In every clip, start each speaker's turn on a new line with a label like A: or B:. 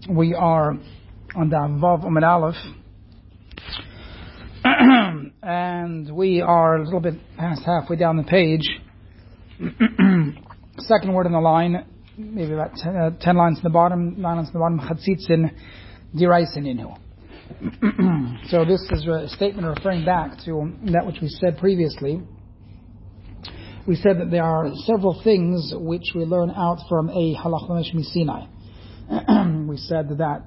A: We are on the Vav Amud Aleph, and we are a little bit past halfway down the page. Second word in the line, maybe about 10 lines in the bottom, 9 lines in the bottom, Chatzitzin Diraisin Inhu. So this is a statement referring back to that which we said previously. We said that there are several things which we learn out from a Halach Lamesh Misinai. We said that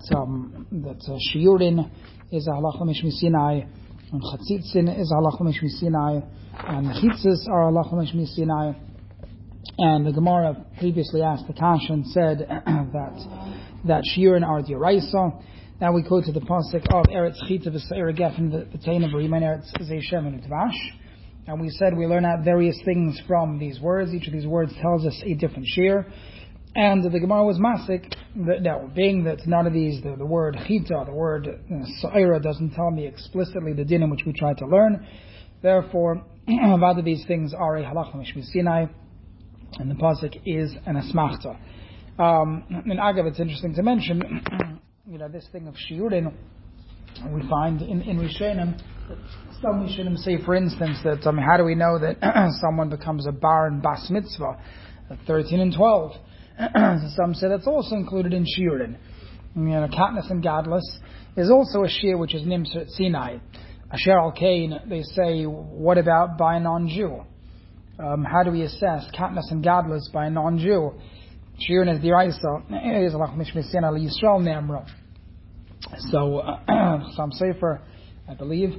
A: Shiurin is a Halach Lamesh Misinai, and Chatzitzin is a Halach Lamesh Misinai, and Chitzis are a Halach Lamesh Misinai. And the Gemara previously asked the Kasha and said that Shiurin are D'Oraisa. Now we go to the pasuk of Eretz Chita v'Seir Gefen v'Teina v'Rimen Eretz Zeishem and Utvash. And we said we learn out various things from these words. Each of these words tells us a different shir. And the Gemara was masik, being that none of these, the word chita, the word sa'ira, doesn't tell me explicitly the din in which we try to learn. Therefore, both of these things are a halach mishmi Sinai, and the pasuk is an asmachta. In Agav, it's interesting to mention, this thing of shiurin, we find in Rishonim, some Rishonim say, for instance, that how do we know that someone becomes a bar and bas mitzvah at 13 and 12? Some say that's also included in shiurin. Katniss and Gadlus is also a shir which is nimser at Sinai. Asher al Kain, they say, what about by a non-Jew? How do we assess Katniss and Gadlus by a non-Jew? Shiurin is D'Oraisa, is Halach Mishmi Sinai Yisrael Nemra. So some Sefer, I believe,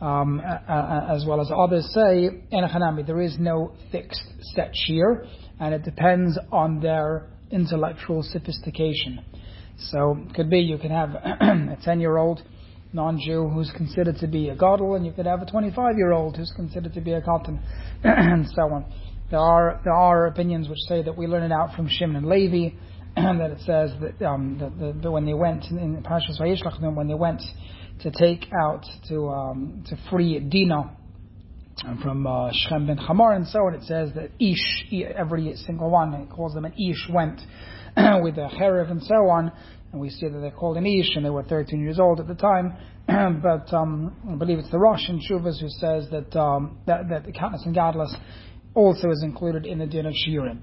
A: as well as others say, Enochanami, there is no fixed set shir, and it depends on their intellectual sophistication. So it could be you can have a 10-year-old non-Jew who's considered to be a gadol, and you could have a 25-year-old who's considered to be a katan, and so on. There are opinions which say that we learn it out from Shimon and Levi, and that it says that when they went in Parashas Vayishlach, when they went to take out to free Dinah from Shechem ben Hamor and so on, it says that Ish, every single one, it calls them an Ish, went with a Cherev and so on, and we see that they're called an Ish, and they were 13 years old at the time. But I believe it's the Rosh in Shuvas who says that the Katniss and Gadlus also is included in the din of Shiurim.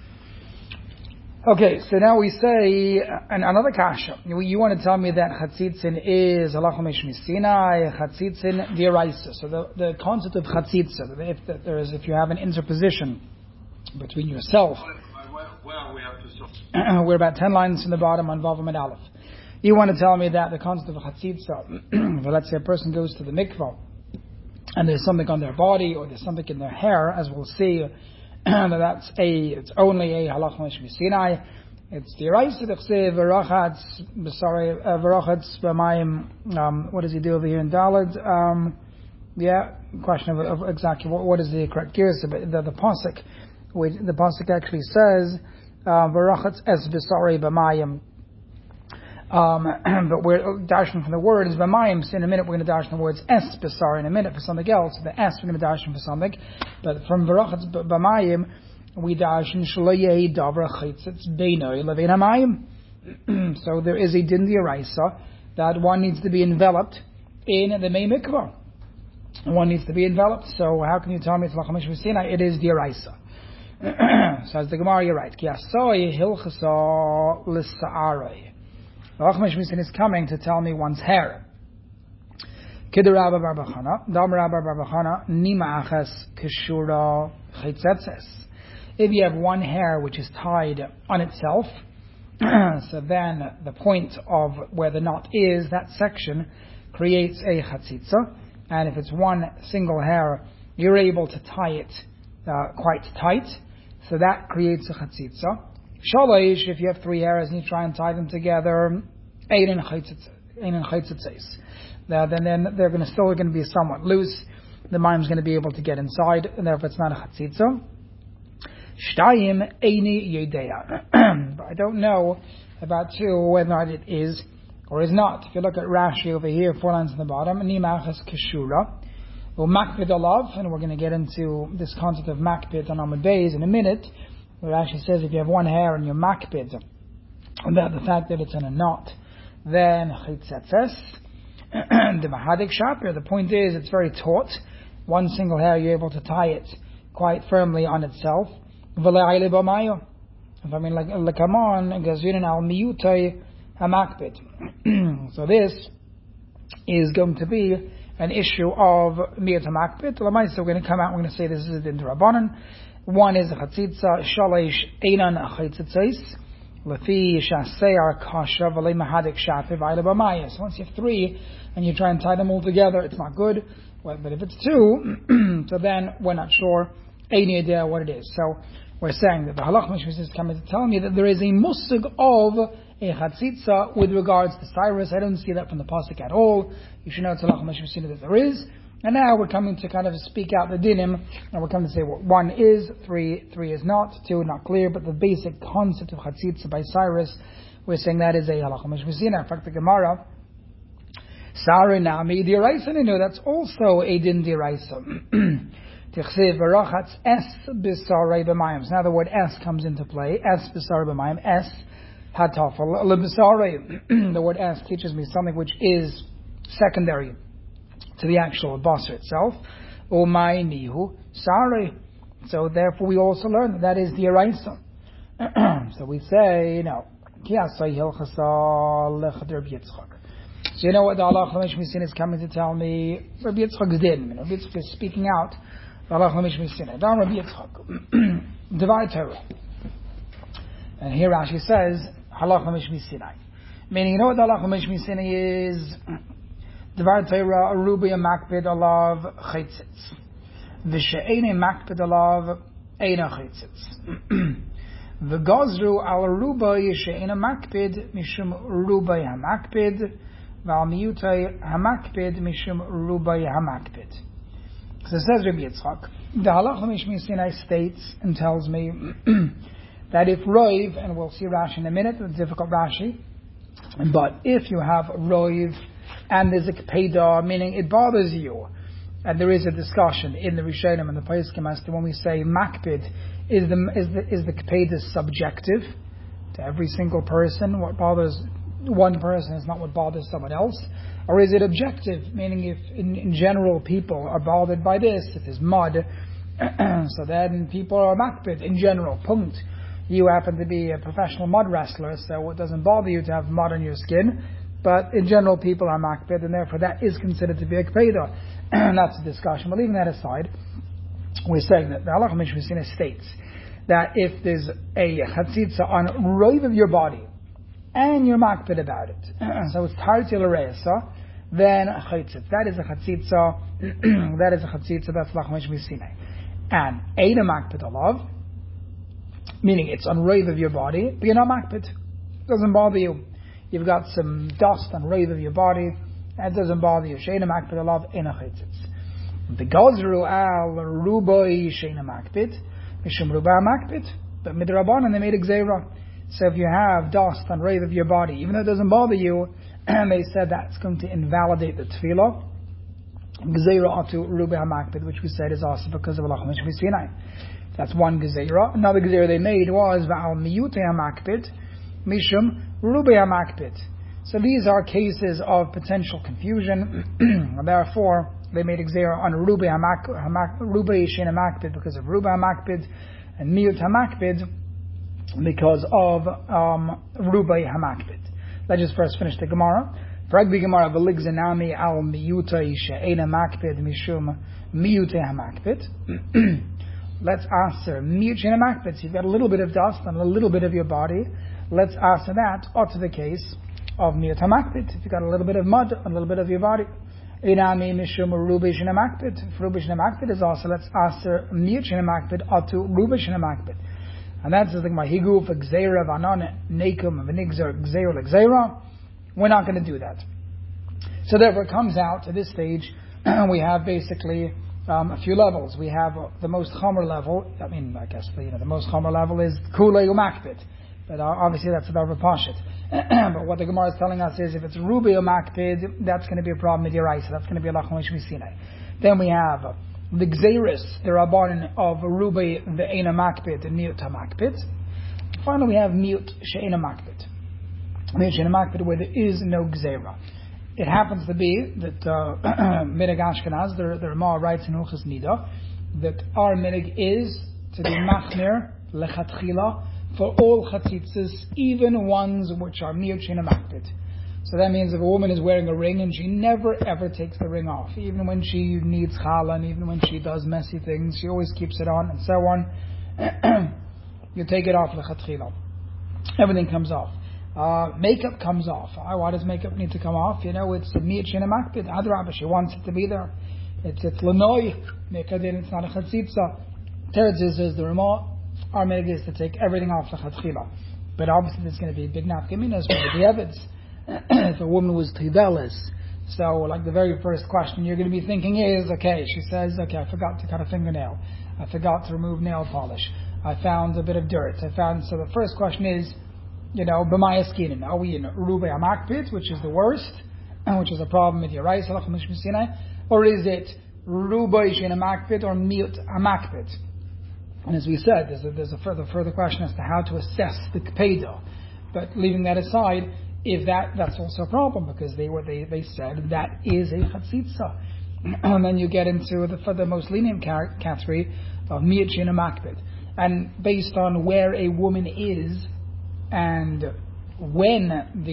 A: Okay, so now we say another kasha. You want to tell me that Chatzitzin is Halach Mishmi Sinai, Chatzitzin D'Oraisa. So the concept of Chatzitza, if you have an interposition between yourself.
B: Well, we have to stop.
A: We're about 10 lines from the bottom on Vav Amud Aleph. You want to tell me that the concept of Chatzitza, let's say a person goes to the mikvah and there's something on their body or there's something in their hair, as we'll see, it's only a halach mishmi Sinai. It's D'Oraisa d'chsev v'rachatz b'mayim. What does he do over here in Daled? Question of exactly what is the correct gears. The pasuk, the pasuk actually says v'rachatz es b'sarei b'mayim. But we're dashing from the word is b'mayim. So in a minute we're going to dash the words es b'sar. In a minute for something else, the es we're going to dash for something. But from v'rachatz b'mayim we dash in shlo yehi davra chitzitz beinoi levein hamayim. So there is a din D'Oraisa that one needs to be enveloped in the mei mikvah. One needs to be enveloped. So how can you tell me it's Halach Mishmi Sinai? It is D'Oraisa. Says the Gemara, you're right. Ki asoi hilchasa l'sa'aroi. Halach Mishmi Sinai is coming to tell me one's hair. Kid Rabba bar Bachana, Dam Rabba bar Bachana, Nima achas kishura chitzetzes. If you have one hair which is tied on itself, so then the point of where the knot is, that section creates a chatzitza, and if it's one single hair, you're able to tie it quite tight, so that creates a chatzitza. Shalosh, if you have 3 hairs and you try and tie them together, then they're still going to be somewhat loose. The mime's going to be able to get inside, and therefore it's not a chatzitza. Shtayim eini yedea. But I don't know about 2 whether or not it is or is not. If you look at Rashi over here, 4 lines in the bottom, nimachas keshura, or makpid alav, and we're going to get into this concept of makpid on Amud Beis in a minute. Where Rashi says if you have one hair and you're makpid about the fact that it's in a knot, then chitzetzes. The mahadik shapir, the point is it's very taut. One single hair, you're able to tie it quite firmly on itself. If I mean like lekamon gazurin al miyutay hamakbid. So this is going to be an issue of miyut hamakbid. Lamaisa, we're going to come out. We're going to say this is the drabanan. One is a chatzitza shalish einan chitzetzes. Lefi shaseyar kasha v'le mahadik shapir v'ayla b'maya. So once you have three and you try and tie them all together, it's not good. Well, but if it's two, so then we're not sure any idea what it is. So we're saying that the halach mishmis is coming to tell me that there is a musig of a chatzitza with regards to Cyrus. I don't see that from the pasuk at all. You should know it's halach mishmis that there is. And now we're coming to kind of speak out the dinim, and we're coming to say what one is, three is not, two not clear, but the basic concept of chatzitza by Cyrus, we're saying that is a halach mishmis. In fact, the Gemara, Sari nami diraisa, that's also a din diraisa. Tichsev v'rachatz es b'sarei b'mayim. So now the word es comes into play. Es b'sarei b'mayim. Es hatafel leb'sarei. The word es teaches me something which is secondary to the actual basar itself. Umay nihu sarei. So therefore we also learn that is diraisa. So we say, ki asay hilchasa lechad Rabbi Yitzchak. So you know what the halach l'mishmisin is coming to tell me? Rabbi Yitzchak's din. Rabbi Yitzchak is speaking out. The halach l'mishmisin. Down Rabbi Yitzchak. Divide Torah. And here Rashi says, halach l'mishmisin. Meaning, you know what the halach l'mishmisin is? Divide Torah, arubi makpid alav chaitzitz. V'she'ene makpid alav eina chaitzitz. V'gazru al aruba yishe'ene makpid mishum rubai hamakpid. V'al hamakpid mishum rubai hamakpid. So it says Rabbi Yitzchak, the halach l'mishmisinai states and tells me that if roiv, and we'll see Rashi in a minute, it's difficult Rashi, but if you have roiv and there's a kpeda, meaning it bothers you, and there is a discussion in the Rishonim and the Poskim as to when we say makpid, is the kpeda subjective to every single person? What bothers one person is not what bothers someone else? Or is it objective, meaning if in general people are bothered by this, if there's mud, so then people are makpid in general, punkt. You happen to be a professional mud wrestler, so it doesn't bother you to have mud on your skin, but in general people are makpid, and therefore that is considered to be a kpeda. That's a discussion. But leaving that aside, we're saying that the halach mishmisina states that if there's a chatzitza on roiv of your body, and you're makpid about it, so it's tarti l'reisa, then chaitzitz. That is a chatzitza. That's halach mishmisina. And eina makpid alav, meaning it's on roiv of your body, but you're not makpid. It doesn't bother you. You've got some dust on roiv of your body, and it doesn't bother you. Sheina makpid alav eina chaitzitz. The gazru al rubai sheina makpid mishum rubai makpid. But midrabanan they made a gzeira. So if you have dust on roiv of your body, even though it doesn't bother you, and they said that's going to invalidate the tefillah, gzeira atu rubai hamakpid, which we said is also because of halach mishmisinai. That's one gzeira. Another gzeira they made was va'al miyutei hamakpid mishum rubai hamakpid. So these are cases of potential confusion, and therefore they made a gzeira on rubai shein hamakpid because of rubai hamakpid, and miyut hamakpid because of rubai hamakpid. Let's just first finish the Gemara. Fragbi Gemara v'lig zenami al miyutei she'ena makpid mishum miyutei hamakpid. Let's answer miyut she'ena makpid. So you've got a little bit of dust on a little bit of your body. Let's answer that or to the case of miyut hamakpid. If you've got a little bit of mud on a little bit of your body. Inami mishum rubai she'ena makpid. If rubai she'ena makpid is also, let's answer miyut she'ena makpid or to rubai she'ena makpid. And that's the thing about higu for gzeira v'anon nekum v'nigzer gzeira l'gzeira. We're not going to do that. So therefore it comes out to this stage, we have basically a few levels. We have the most chomer level. I mean, I guess the most chomer level is kulei umakpid. But obviously that's about Rapashit. But what the Gemara is telling us is if it's rubi umakpid, that's going to be a problem with your eyes. So that's going to be a lachon shmisinai. Then we have the gzeiris, the rabbanon of rubi ve'ena makpid and miut hamakpid. Finally we have miut she'ena makpid. Miyut Makbid, where there is no Gzeira. It happens to be that Minig Ashkenaz, the Ramah writes in Hilchos Nida, that our minig is to be machmir lechatchila for all chatzitzas, even ones which are miyut sheina makbid. So that means if a woman is wearing a ring and she never ever takes the ring off, even when she needs challah, and even when she does messy things, she always keeps it on, and so on. You take it off lechatchila. Everything comes off. Makeup comes off. Why does makeup need to come off? It's a miyut sheina makbid. Adrabah, she wants it to be there. It's lanoi, mekadin, it's not a chatzitza. Teretz says the Ramah, our minig is to take everything off lechatchila. But obviously there's going to be big nafkaminas for the Evids. If a woman was tidelis, so like the very first question you're going to be thinking is, okay, she says, okay, I forgot to cut a fingernail. I forgot to remove nail polish. I found a bit of dirt. So the first question is, b'maya skinin. Are we in Rubei Amakpit, which is the worst, which is a problem with your rice, or is it Rubei Shein Amakpit or Miyut Amakpit? And as we said, there's a further question as to how to assess the Kpeda. But leaving that aside, if that's also a problem, because they said that is a Chatzitza. And then you get into the most lenient category of Miyut Shein Amakpit. And based on where a woman is and when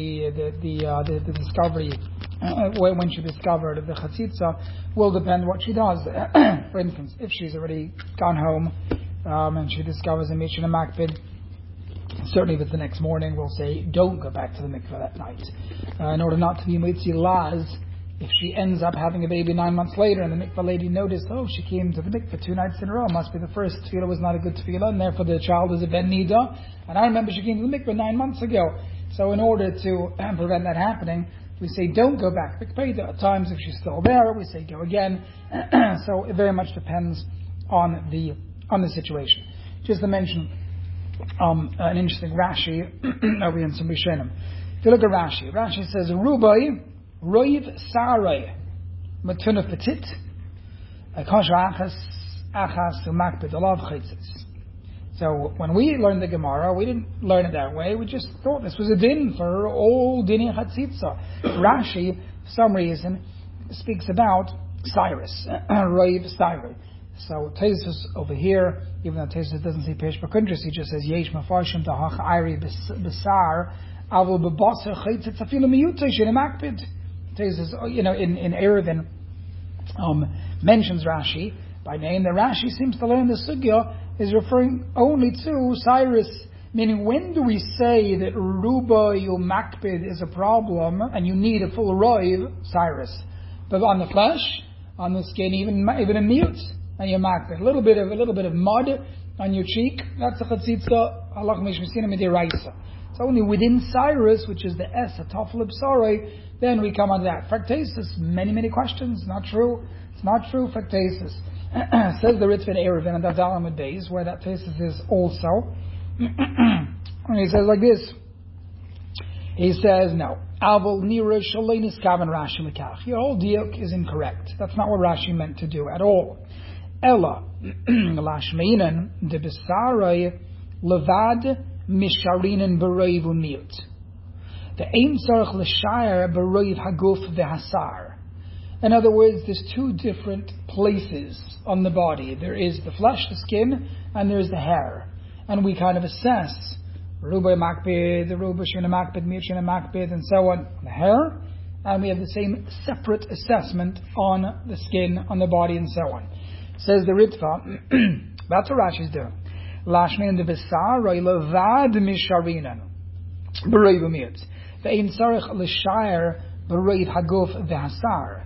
A: the discovery, when she discovered the chatzitza, will depend what she does. For instance, if she's already gone home and she discovers a Miyut Sheina Makbid, certainly if it's the next morning, we'll say don't go back to the mikveh that night. In order not to be mitzi laz, if she ends up having a baby 9 months later and the mikveh lady noticed, she came to the mikveh 2 nights in a row, must be the first tefillah was not a good tefillah, and therefore the child is a ben nida, and I remember she came to the mikveh 9 months ago. So in order to prevent that happening, we say don't go back. At times if she's still there, we say go again. So it very much depends on the situation. Just to mention an interesting Rashi over in some Rishonim. If you look at Rashi says Rubai Roiv Sarai Matuna Petit Akasha Achas Umakbid Alav Chaitzis. So when we learned the Gemara, we didn't learn it that way. We just thought this was a din for all dini chatzitza. Rashi, for some reason, speaks about Cyrus, Roiv Cyrus. So Tesis over here, even though Tesis doesn't say Pesh Bakundris, he just says Yesh Mafarshim Tahach Iri Besar Avul Bebasar Chaitzitz Afilu Miyutay Shein Makbid. Tesis, in Erevin mentions Rashi by name. The Rashi seems to learn the sugya is referring only to Cyrus, meaning when do we say that Ruba Makbid is a problem and you need a full roiv, Cyrus? But on the flesh, on the skin, even a mute, and your Makbid, a little bit of mud on your cheek, that's a chatzitza, halach mishmesina midiraisa. It's only within Cyrus, which is the S, a tafel b'sarai, then we come on that. Fractasis, many questions, not true. It's not true, fractasis. Says the Ritva Erevin and Dazalam Beis, where that thesis is also. And he says like this. He says, no. Avol Nira Shalinis Kavan Rashi Lekach. Your whole diuk is incorrect. That's not what Rashi meant to do at all. Ella Lashmeinan de Besarai Levad Misharinen Bereiv Umiut. The Ein Sarach L'Shire Bereiv Haguf V'Hasar. In other words, there's 2 different places on the body. There is the flesh, the skin, and there's the hair. And we kind of assess Ruba Makbid, the Ruba Sheina Makbid, Miyut Sheina Makbid, and so on the hair. And we have the same separate assessment on the skin, on the body, and so on. Says the Ritva, that's what Rashi's doing. Lashmin de Besar, Levad Misharinan, Bereiv Umiyut. The Ein Sarach L'Shire, Bereiv Haguf V'Hasar.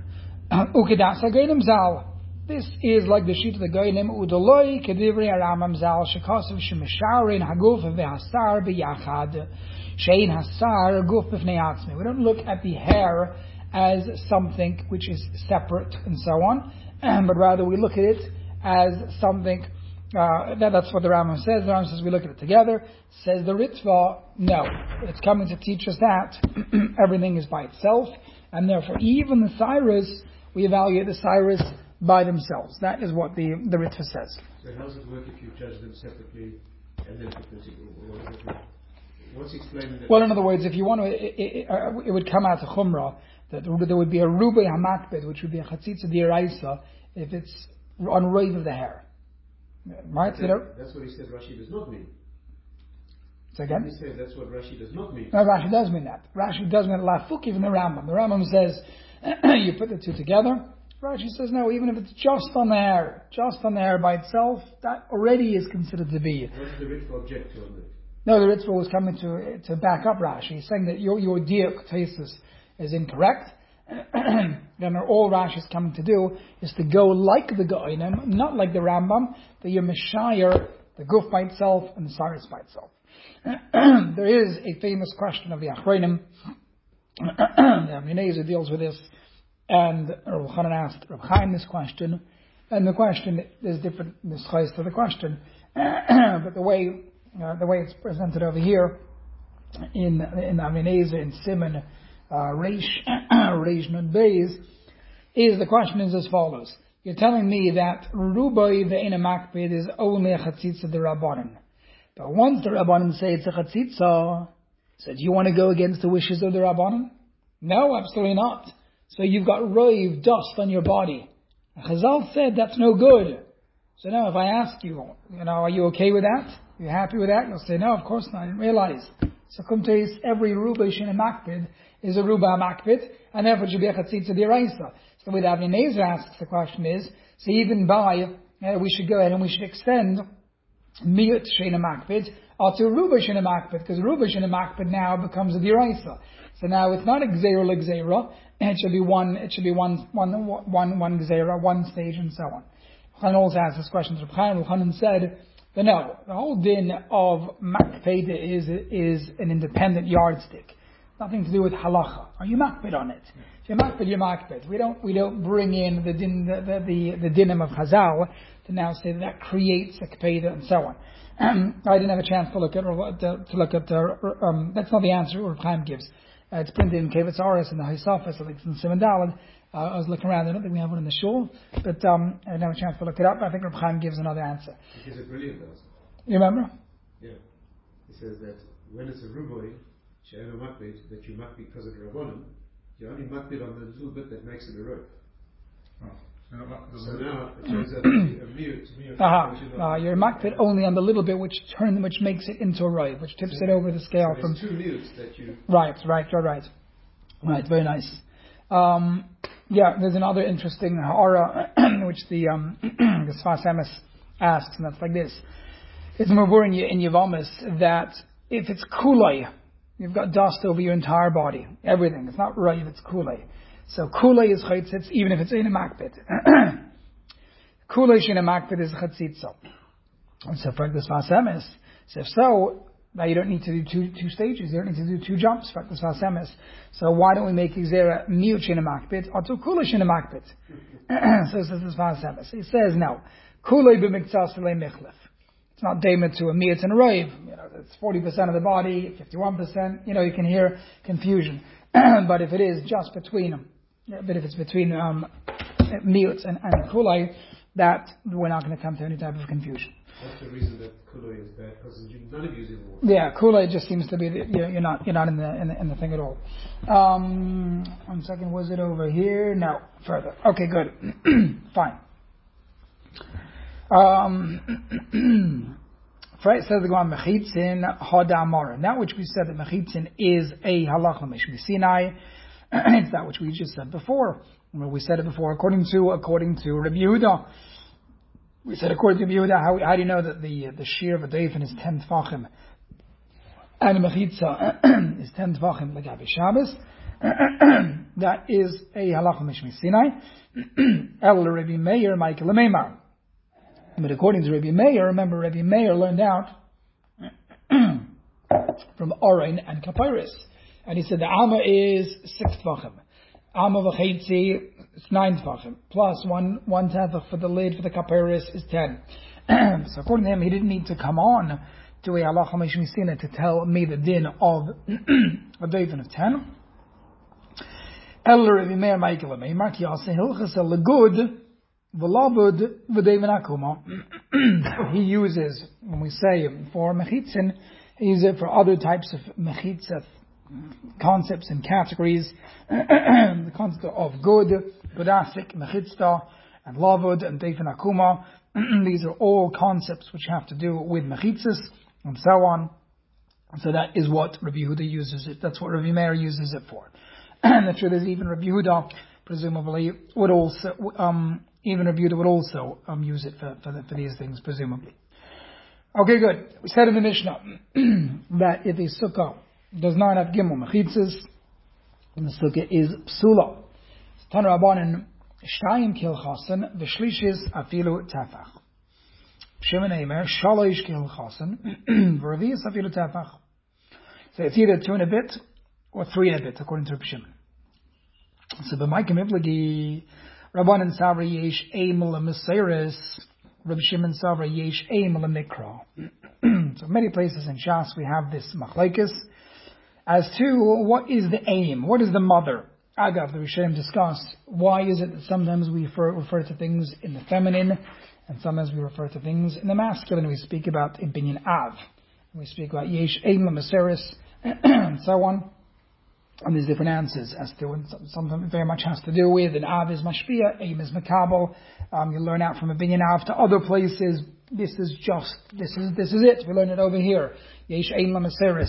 A: This is like the sheet of the Goyim Udaloi Kedivri Aramam Zal Shekasav Shemisharin Haguf V'Hasar B'Yachad Shein Hasar Guf B'Fnei Atzmi. We don't look at the hair as something which is separate and so on, but rather we look at it as something. That's what the Rambam says. The Rambam says we look at it together. Says the Ritva, no, it's coming to teach us that everything is by itself, and therefore even the Cyrus, we evaluate the Cyrus by themselves. That is what the Ritva says.
C: So how does it work if you judge them separately and then put them together? What's explaining that?
A: Well, in other words, if you want to, it would come out to Chumrah that there would be a Rubai HaMakbid, which would be a Chatzitza D'Oraisa, if it's on Roiv of the hair. Right?
C: That's what he said Rashi does not mean.
A: Say again?
C: He says that's what Rashi does not mean.
A: No, Rashi does mean that. Rashi does mean Lafuk, even the Rambam. The Rambam says, you put the two together. Rashi says, no, even if it's just on the hair by itself, that already is considered to be.
C: What does the Ritva object to on that?
A: No, the Ritva was coming to back up Rashi. He's saying that your diak thesis is incorrect. Then all Rashi is coming to do is to go like the Goinim, not like the Rambam, that you're Meshayar, the Guf by itself and the Saris by itself. There is a famous question of the Achronim. Rabbi Nezer deals with this, and Rav Chanan asked Rav Chaim this question, and the question is different nischais to the question, but the way it's presented over here in Rabbi Nezer in Siman Reish Nun Beis is the question is as follows: you're telling me that Rubai ve'ena makbid is only a chatzitza d'Rabbanan. But once the Rabbanan say it's a chatzitza, so do you want to go against the wishes of the Rabbanan? No, absolutely not. So you've got roiv, dust on your body. Chazal said that's no good. So now if I ask you, are you okay with that? Are you happy with that? You'll say, no, of course not, I didn't realize. So kumteis, every ruba shin makbid is a ruba makbid, and therefore it should be a chatzitza d'Oraisa. So the way that Avnei Nezer asks the question is, so even by, we should go ahead and we should extend Miyut Shena Makbid to Ruba Shena Makbid, because Ruba Shena Makbid now becomes a D'Oraisa. So now it's not a Gzeira L'Gzeira, it should be one Gzeira, one stage, and so on. Chanan also asked this question to Reb Chaim. Chanan said, but no, the whole din of Makbid is an independent yardstick. Nothing to do with halacha. Are you makbid on it? If you're makbid, you're makbid. We don't bring in the dinim of Chazal to now say that creates a kpeda and so on. I didn't have a chance to look at that's not the answer Reb Chaim gives. It's printed in Kevetz Aris in the Haisafas, I think it's in Siman Daled. I was looking around. I don't think we have one in the shul, but I didn't have a chance to look it up. I think Reb Chaim gives another answer.
C: It is a brilliant answer.
A: You remember?
C: Yeah. He says that when it's a ruboy, she'ena makbid, that you makbid because of the Rabbanim, you only makbid on the little bit that makes it a rope. So now it turns out to be a mute.
A: You're makbid only on the little bit which makes it into a roiv, which tips it over the scale
C: so
A: from
C: two mutes that you.
A: Right. Very nice. There's another interesting ha'ara which the Sfas Emes asks, and that's like this: it's mavur in Yevamis that if it's kulay, you've got dust over your entire body, everything. It's not roiv, it's kulay. So kulay is chatzitz, even if it's in a makbid. Kulay shin a makbid is chatzitza. And so for the Sfas Emes, so if so, now you don't need to do two stages. You don't need to do two jumps. For the Sfas Emes. So why don't we make Gzeira miut shin a makbid or to kulay shin a makbid? So says the Sfas Emes. He says no. Kulay b'miktsas le michlef. It's not daimah to a miut and a roiv. It's 40% of the body, 51%. You can hear confusion. But if it is just between them, but if it's between miut and kulay, that we're not going to come to any type of confusion.
C: That's the reason that kulay is bad, because none of you is in water.
A: Yeah, kulay just seems to be you're not in the thing at all. 1 second, was it over here? No, further. Okay, good, fine. Right, says the Gemara mechitzin hadamara. That which we said that mechitzin is a halacha mishmi Sinai. It's that which we just said before. We said it before according to Rabbi Yehuda. We said according to Rabbi Yehuda, how do you know that the shear of a dofen is 10 tfachim and the mechitza is 10 tfachim like Abi Shabbos? That is a halacha mishmi Sinai. El Rabbi Meir Michael Meimar. But according to Rabbi Meir, remember Rabbi Meir learned out from Oren and Kapiris. And he said the Alma is 6 tfachim. Alma v'cheitzi is 9 tfachim. Plus 1/10 for the lid for the Kapiris is 10. So according to him, he didn't need to come on to a halacha mishmi Sinai to tell me the din of a dofen of 10. El Rabbi Meir Michael Meimar ki yaseh hilchas legud. He uses, when we say for mechitzin, He uses it for other types of mechitza concepts and categories. The concept of good, Budasik, Mechitza, and Lavud, and Defen Akuma. These are all concepts which have to do with Mechitzas, and so on. So that is what Rabbi Yehuda uses it. That's what Rabbi Meir uses it for. And the truth is, even Rabbi Yehuda, presumably, would also, use it for these things, presumably. Okay, good. We said in the Mishnah that if a sukkah does not have gimel mechitzas, and the sukkah is psula. Tan Rabbanan shtayim kilchasen v'shlishis afilu tefach. Shimon Eimer shalosh kilchasen v'revius afilu tefach. So it's either 2 and a bit or 3 and a bit, according to Reb Shimon. So b'maykim iblagi Rabbanan savra yesh eim l'meseres. Reb Shimon savra yesh eim l'mikra. So many places in Shas we have this machlekes as to what is the aim, what is the mother. Agav, the Rishonim discuss why is it that sometimes we refer to things in the feminine and sometimes we refer to things in the masculine. We speak about in binyan av, we speak about yesh eim l'meseres, and so on. And there's different answers as to, and something very much has to do with, and av is mashpia, aim is makabel. You learn out from a binyan av to other places. This is it. We learn it over here. Yesh eim l'meseres.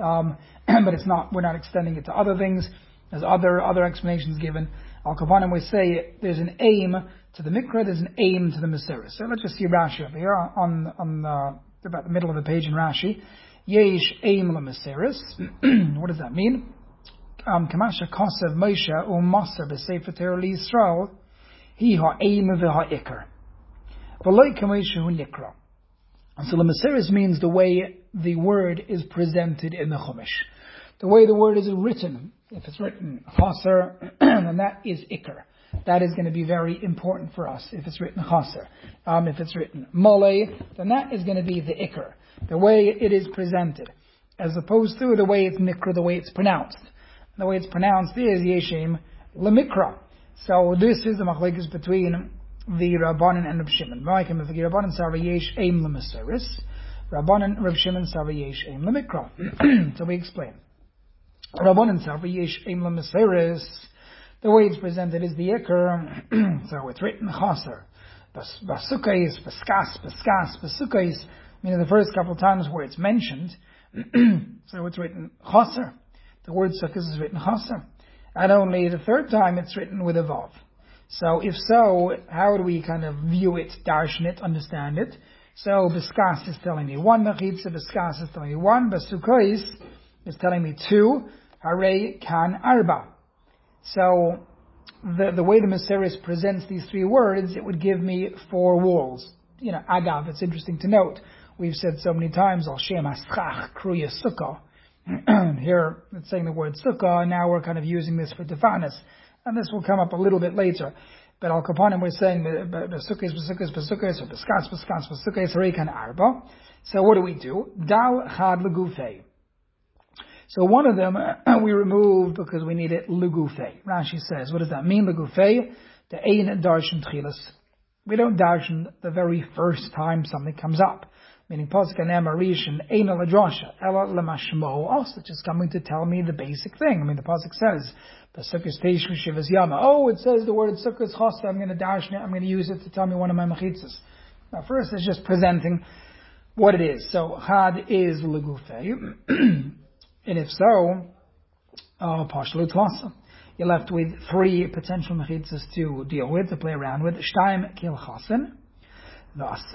A: But it's not, we're not extending it to other things. There's other explanations given. Al Kapanim we say there's an aim to the mikra, there's an aim to the meseres. So let's just see Rashi over here on about the middle of the page in Rashi. Yesh aim l'meseres. What does that mean? Kamasha kosev Moshe u'maser b'sefer Torah liYisrael hi ha'aim v'ha'ikar v'loi kamesha hu nikra. So the meseres means the way the word is presented in the Chumash. The way the word is written. If it's written chaser, then that is ikar. That is going to be very important for us if it's written chaser. If it's written mole, then that is going to be the ikar. The way it is presented. As opposed to the way it's nikra, the way it's pronounced. The way it's pronounced is yeshem lemikra. So this is the machlekes between the Rabbanan and Reb Shimon. If the Rabbanan sarva yesh aim lemeseres, Rabbanan Reb Shimon sarva yesh aim lemikra. So we explain. Rabbanan sarva yesh aim lemeseres. The way it's presented is the ikar. So it's written chaser. Basukais, basukais. Meaning the first couple of times where it's mentioned. So it's written chaser. The word sukkah is written chaser. And only the third time it's written with a vav. So if so, how do we kind of view it, darshan it, understand it? So Biskas is telling me 1 mechitza, Biskas is telling me 1, Basukais is telling me 2, Hare kan arba. So the way the Meseres presents these 3 words, it would give me 4 walls. Agav, it's interesting to note. We've said so many times, Al Shem Aschach Kruya Sukkah. Here, it's saying the word sukkah, and now we're kind of using this for Tefanis. And this will come up a little bit later. But Al Kapanim, we're saying Besukkahs, or Beskas, Harekan Arba. So what do? Dal Chad Legufei. So one of them we removed because we need it Legufei. Rashi says, what does that mean, Legufei? The Ein Darshan Tchilas. We don't darshan the very first time something comes up. Meaning, Pasuk and Amarishan, Eina Ladrasha, Ela Lamashmo, also just coming to tell me the basic thing. The Pasuk says, Besukkos Teishku Shivas Yama. Oh, it says the word Sukkos Chasta, I'm going to darshan it, I'm going to use it to tell me one of my mechitzas. Now, first it's just presenting what it is. So, Chad is Legufei. And if so, Pashlut Lasa. You're left with 3 potential mechitzas to deal with, to play around with. Shtaim Kil Chasen. Comes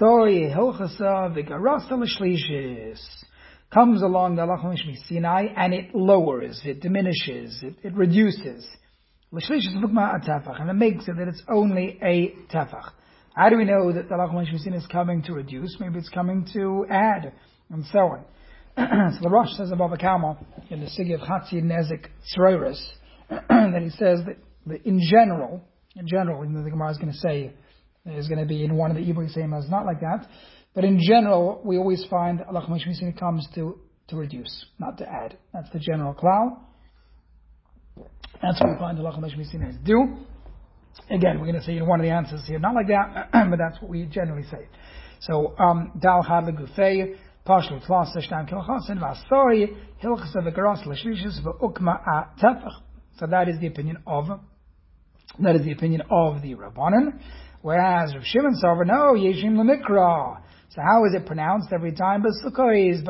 A: along the Halach Sinai and it lowers, it diminishes, it reduces. And it makes it that it's only a tefach. How do we know that the Halach Sinai is coming to reduce? Maybe it's coming to add, and so on. So the Rosh says above a Kama in the Sigi of Chatzi Nezik Tzroiris that he says that in general, the Gemara is going to say, is going to be in one of the Ibri Seimas, not like that. But in general, we always find Allah Mishmisini comes to reduce, not to add. That's the general klal. That's what we find Allah Mishmisini do. Again, we're going to say in one of the answers here, not like that, but that's what we generally say. So, Dal Had Legufei, Partially Tlas Shtam Kilchasin Vasoi Hilchasa V'Garas L'Shlishis V'Ukma At Tefach. So that is the opinion of the Rabbanan. Whereas Rav Shimon Sover, no, Yeshim L'Mikra. So how is it pronounced every time? Basukais.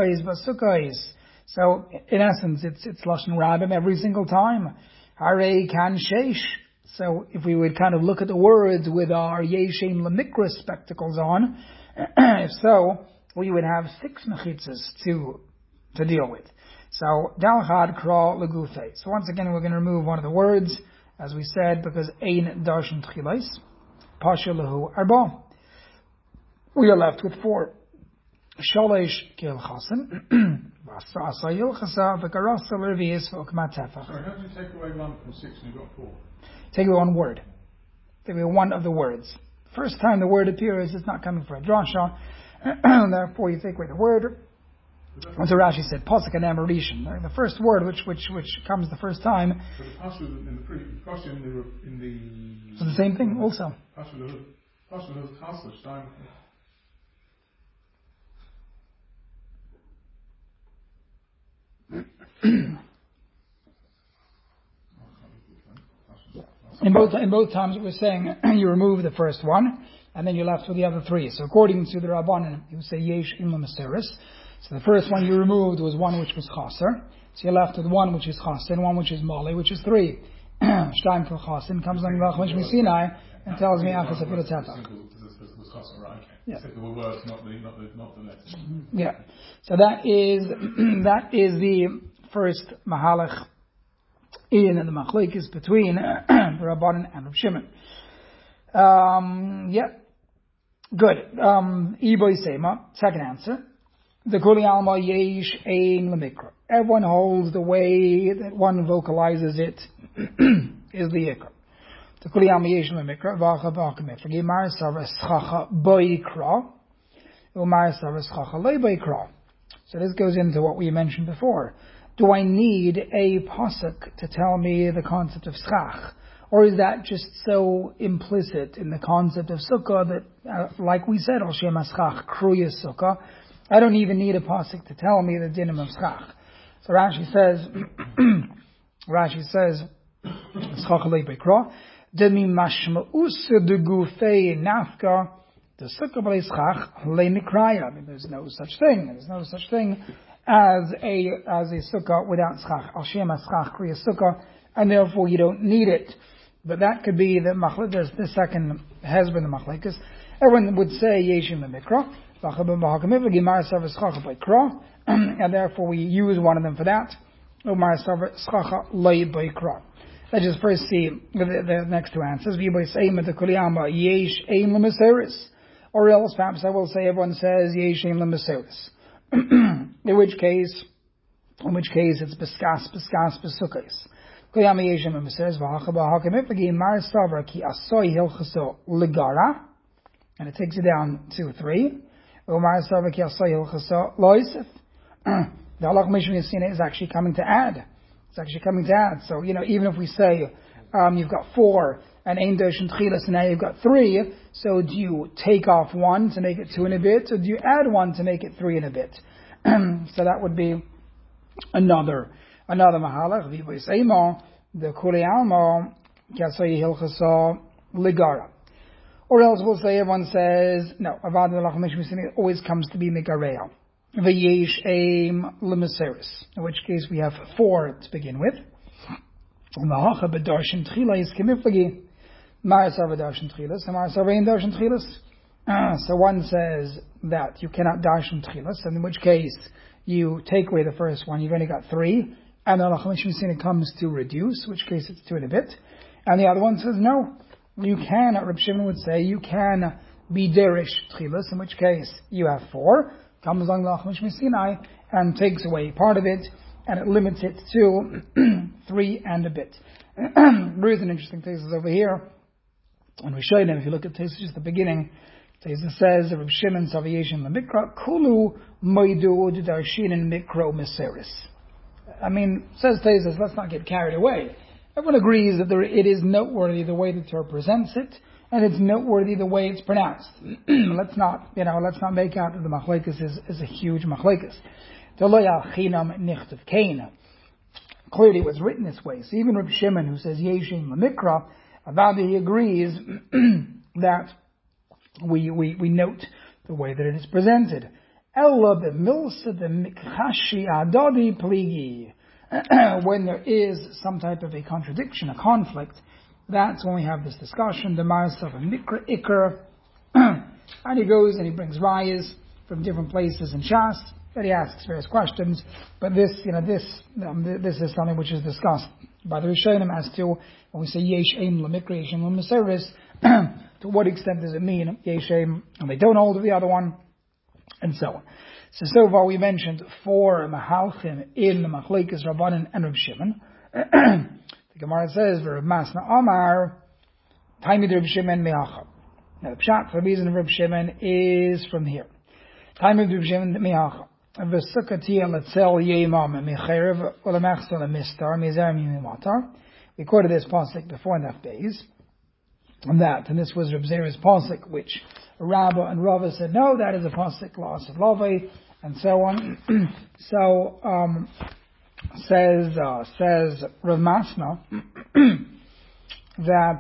A: So in essence, it's Lashon Rabbim every single time. Harei Kan Sheish. So if we would kind of look at the words with our Yeshim L'Mikra spectacles on, if so, we would have 6 mechitzas to deal with. So Dalchad Kra Legufei. So once again, we're going to remove one of the words, as we said, because Ein Darshan Tchilais. Pasha Lahu Arba. We are left with 4. Shalish Kilchasen. Vasa Yilchasa V'Garasa L'Revius V'Ukma Tefach.
D: Sorry, how do you take away 1 from 6 and you've got 4?
A: Take away one word. Take away one of the words. First time the word appears, it's not coming for a drasha. Therefore, you take away the word. As Rashi said, Pasuk and Amarishan. The first word which comes the first time.
D: But the Pasuk in the previous, Pasuk in the.
A: So the same thing also.
D: Pasuk Taslish time.
A: In both times, we're saying you remove the first one, and then you're left with the other 3. So according to the Rabbanan, you say Yesh Imla Maseris. So the first one you removed was one which was Chaser. So you're left with one which is Chaser, and one which is Mole, which is 3. Shtaim Kol Chaser comes on the Sinai and tells me Achas Afil Tefach. Yeah.
D: The words, not the letters.
A: Yeah. So that is the first Mahalach in the Machlekes between the Rabbanan and Rav Shimon. Good. Iboy Sema, second answer. The Kuli Alma Yesh Ein Lemikra. Everyone holds the way that one vocalizes it is the Yikra. The Kuli Alma Yesh Lemikra, Vacha Vacha Mifragi, Mar Sarva Schacha Boikra, Umar Sarva Schacha Leiboikra. So this goes into what we mentioned before. Do I need a pasuk to tell me the concept of schach? Or is that just so implicit in the concept of sukkah that, like we said, Al Shem Schach Kruya Sukkah, I don't even need a pasuk to tell me the dinim of schach. So Rashi says, Schach Leibekra, Demi Mashma'us de Gufei Nafka, the sukkah b'lei schach leimikraya. I mean, there's no such thing. There's no such thing as a sukkah without schach. Al Shem Schach Kruya Sukkah, and therefore you don't need it. But that could be the machlek. There's the second has been the machlekes. Everyone would say Yeshim Mikra, and therefore we use one of them for that. Let's just first see the next 2 answers. Or else perhaps I will say everyone says Yeshim Lemeseris. In which case it's Beskas Besukais. And it takes you down to 3. The halach Mishmiyasina is actually coming to add. It's actually coming to add. So, even if we say you've got 4 and Ein Doshim Tchilas, and now you've got 3, so do you take off 1 to make it 2 and a bit, or do you add 1 to make it 3 and a bit? So that would be another mahalach. The Kuli Alma Kasai Hilchasa Ligara. Or else we'll say everyone says no. Avad Melach Mishmiyasina always comes to be Megareya. V'yesh Eim Lemeseris. In which case we have 4 to begin with. Mahacha B'Darshan Tchilas Kemiflagi. Ma'asar B'Darshan Tchilas. And Ma'asar Ein Darshan Tchilas. So one says that you cannot Darshan Tchilas, and in which case you take away the first one. You've only got 3. And the halach Mishmiyasina comes to reduce, which case it's 2 and a bit. And the other one says no. You can, Reb Shimon would say, you can be derish tchilas, in which case you have 4. Comes along the halach Mishmiyasina and takes away part of it, and it limits it to 3 and a bit. There is an interesting thesis over here. And we showed him, if you look at thesis just the beginning, thesis says, Reb Shimon Saviyation Lemikra, Kulu Moidu Darshin and Mikro Meseris. I mean, says Tesis, let's not get carried away. Everyone agrees that it is noteworthy the way the Torah presents it, and it's noteworthy the way it's pronounced. Let's not make out that the machlekes is a huge machlekes. Clearly, it was written this way. So even Reb Shimon, who says Yeshem Lamikra, about he agrees that we note the way that it is presented. When there is some type of a contradiction, a conflict, that's when we have this discussion. The Marsaf and Mikra Iker, and he goes and he brings rayas from different places in Shas, that he asks various questions. But this is something which is discussed by the Rishonim as to when we say Yesh Eim Lamikra, Yesh Eim Lamaseris, to what extent does it mean Yesh Eim and they don't hold the other one, and so on. So far we mentioned 4 Mahalchim in the Machlekes Rabbanan and Reb Shimon. The Gemara says, "Rav Masna Amar, Taimid Reb Shimon Me'acha." Now the pshat for the reason of Reb Shimon is from here. Taimid Reb Shimon Me'acha. V'sukati alatzel yemam mecherev u'lemechsel amistar mizermi mimatar. We quoted this pasuk before in that days. And this was Reb Zera's pasuk, which Rabbah and Rava said, no, that is a pasuk, loss of Lavei, and so on. So, says Rav Masna, that,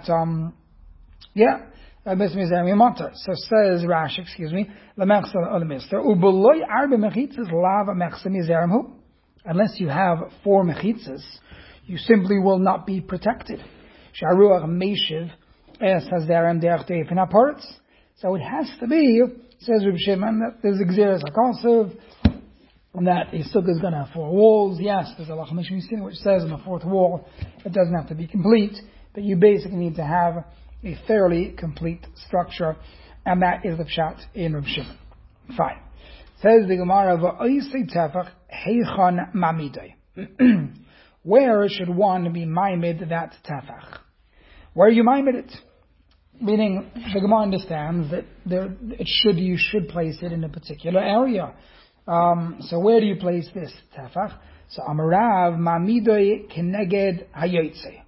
A: so says Rashi, unless you have 4 mechitzas, you simply will not be protected. So it has to be, says Reb Shimon, that there's Xeris HaKasav, that a sukkah is going to have 4 walls. Yes, there's a Lach Mishmistin which says on the 4th wall it doesn't have to be complete, but you basically need to have a fairly complete structure, and that is the pshat in Reb Shimon. Fine. Says the Gemara, V'oisei tefach heichan mamidei. Where should one be maimed that tefach? Where you maimed it? Meaning, the Gemara understands that you should place it in a particular area. So where do you place this tefach? So Amarav mamidei keneged hayotze.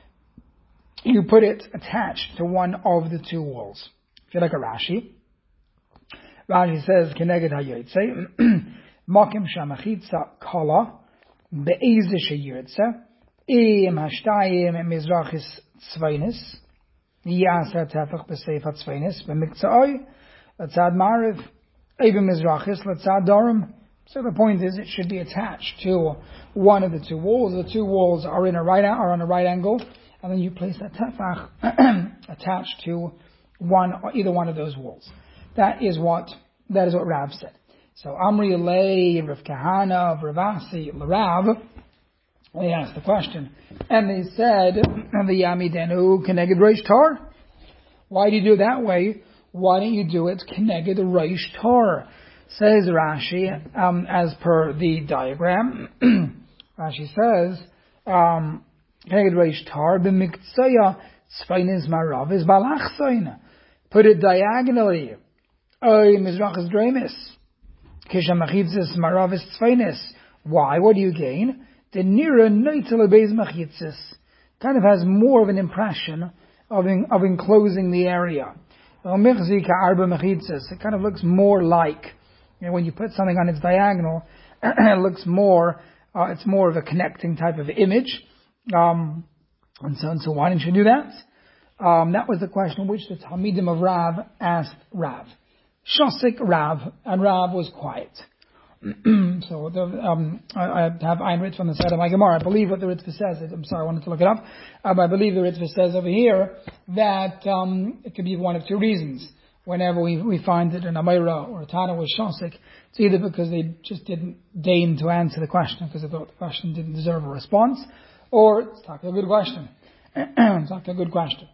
A: You put it attached to one of the 2 walls. If you like a Rashi, Rashi says keneged hayotze makim shamachitza kala be'eze sheyirtze im hashtayim mizrachis tzvainis yasa tefach b'seif hatzvainis b'miktzai l'tzad mariv even mizrachis l'tzad darim. So the point is, it should be attached to one of the 2 walls. The 2 walls are on a right angle, and then you place that tefach attached to either one of those walls. That is what Rav said. So Amri Lei, Rav Kahana, Rav Asi, Rav, they asked the question, and they said, "The Yamidenu Keneged Reish Tar." Why do you do it that way? Why don't you do it Keneged Reish Tar? Says Rashi, as per the diagram. Rashi says, Keneged Reish Tar b'miktsaya tzvainis marav is balachsoin. Put it diagonally. Oy mizrachas dremis. Kishamachitzis marav is tzvainis. Why? What do you gain? The nearer neitel beis machitzis kind of has more of an impression of enclosing the area. It kind of looks more like, when you put something on its diagonal, it looks more, it's more of a connecting type of image. And so why didn't you do that? That was the question which the Talmidim of Rav asked Rav. Shosik Rav, and Rav was quiet. So I have Ein Ritva on the side of my Gemara. I believe what the Ritva says. I'm sorry, I wanted to look it up. I believe the Ritva says over here that it could be one of 2 reasons. Whenever we find that an Amira or a Tana was Shosik, it's either because they just didn't deign to answer the question because they thought the question didn't deserve a response, or it's not a good question. It's not a good question.